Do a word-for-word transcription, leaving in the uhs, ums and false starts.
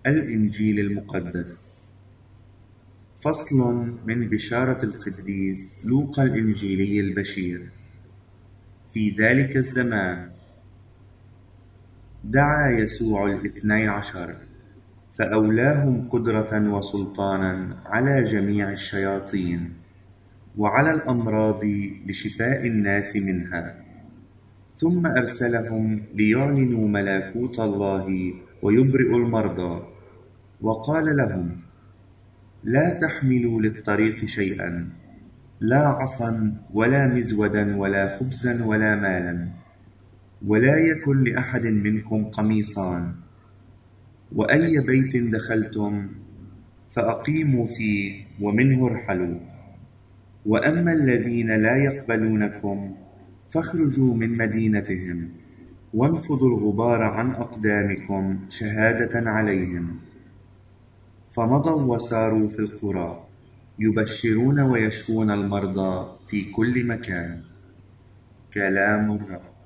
الإنجيل المقدس. فصل من بشارة القديس لوقا الإنجيلي البشير. في ذلك الزمان دعا يسوع الاثني عشر فأولاهم قدرة وسلطانا على جميع الشياطين وعلى الأمراض لشفاء الناس منها، ثم أرسلهم ليعلنوا ملكوت الله ويبرئوا المرضى، وقال لهم: لا تحملوا للطريق شيئا، لا عصا ولا مزودا ولا خبزا ولا مالا، ولا يكن لأحد منكم قميصان، وأي بيت دخلتم فأقيموا فيه ومنه ارحلوا. وأما الذين لا يقبلونكم فاخرجوا من مدينتهم وانفضوا الغبار عن أقدامكم شهادة عليهم. فمضوا وساروا في القرى يبشرون ويشفون المرضى في كل مكان. كلام الرب.